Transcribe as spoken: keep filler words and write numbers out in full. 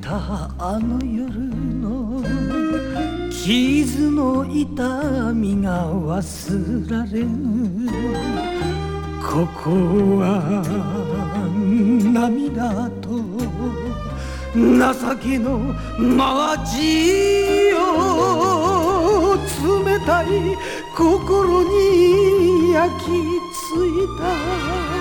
たあの夜の傷の痛みが忘られぬ。ここは涙と情けの街よ。冷たい心に焼き付いた